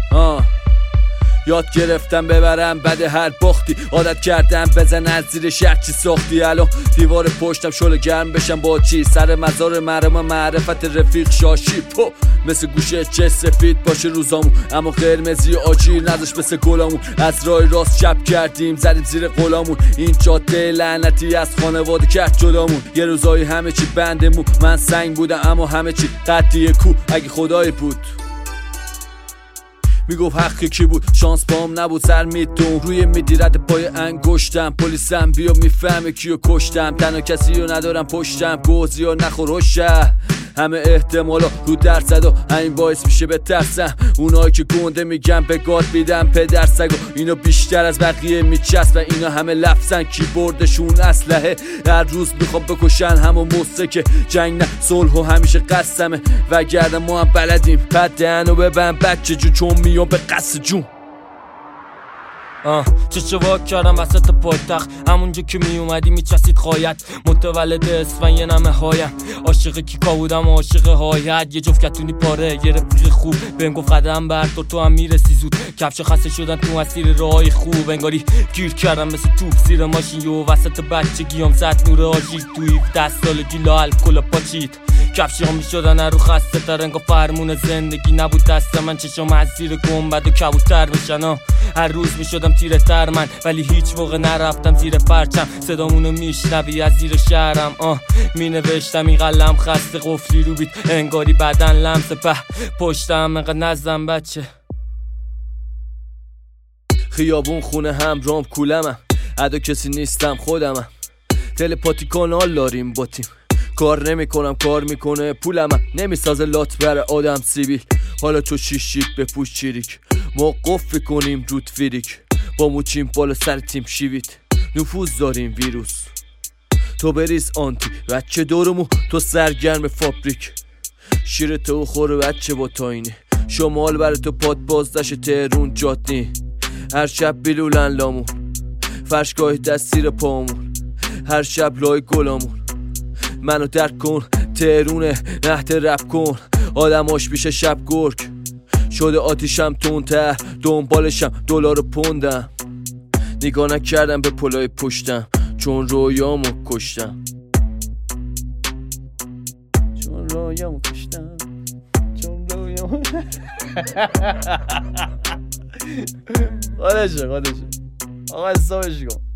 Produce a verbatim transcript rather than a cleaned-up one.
آه یاد گرفتم ببرم بعد هر باختی، عادت کردم بزن از زیر شهر چی ساختی. الان دیوار پشتم شل گرم بشم با چی، سر مزار مرم معرفت رفیق شاشی پو مثل گوشه چه سفید باشه روزامون، اما قرمزی آجیر نداشت مثل گلامون. از راه راست چپ کردیم زدیم زیر قلامون، این جاده لعنتی از خانواده کرد جدامون. یه روزایی همه چی بندمون، من سنگ بودم اما همه چی قدیه کو اگه خدای بود. میگفت حق کی بود، شانس پام نبود سر میتون روی میدی رد پای انگشتم. پلیسم بیا میفهمه کیو کشتم، تنها کسی رو ندارم پشتم، گوزی ها نخوروشه همه احتمالا رو درصد و همین باعث میشه بترسم. اونایی که گنده میگن به گاد بیدم پدر سگو، اینا بیشتر از بقیه میچسب و اینا همه لفظن کیبوردشون اسلحه. هر روز میخوام بکشن همو موسیقی جنگ نه صلح و همیشه قسمه وگرنه ما هم بلدیم بعد دهنو ببند بچه جون چون میام به قصد جون. آه چه واک کردم وسط پایتخت، همونجا که می اومدی میچسید خواهیت. متولد اسفن یه نمه هایم، عاشق کیکا بودم و عاشق هایت. یه جفت کتونی پاره یه رفیق خوب بهم گفت قدم بردار تو هم میرسی زود. کفش خسته شدن تو مسیر راهی خوب، انگاری گیر کردم مثل توپ زیر ماشین. یو وسط بچگیام زد نور آژیر تو هفده سالگی لا الکل پاچید. کفشی ها میشدن رو خسته تر انگار فرمون زندگی نبود دست من. چشم از زیر گنبد و کبوتر بشن، هر روز میشدم تیره تر من ولی هیچ موقع نرفتم زیر پرچم. صدامونو میشنوی از زیر شهرم، آه می نوشتم این قلم خسته قفلی رو بیت انگاری بدن لمس په پشتم انقدر نزدم بچه. خیابون خونه هم رام کولمم، ادا کسی نیستم خودمم. تلپاتی کانال داریم با تیم، کار نمی کنم کار میکنه پولم، نمیسازه لات بره آدم سیبیل. حالا تو شیشید بپوش چیریک، ما قفل کنیم رود فیریک. با موچیم بالا سر تیم شیوید، نفوذ داریم ویروس. تو بریز آنتی بچه دورمو تو سرگرم فابریک. شیر تو خوره بچه با تاینی، شمال بره تو پاد بازدش تهرون جاتنی. هر شب بیلولن لامون، فرشگاه دست زیر پامون، هر شب لای گلامون. منو درک کن تهرونه نهت رپ کن، آدماش بیشه شب گرگ شده آتیشم تونتر، دنبالشم دلار پوندم. نگاه نکردم به پلای پشتم چون رویامو کشتم، چون رویامو کشتم، چون رویامو خودشه خودشه آقا حسابش کن.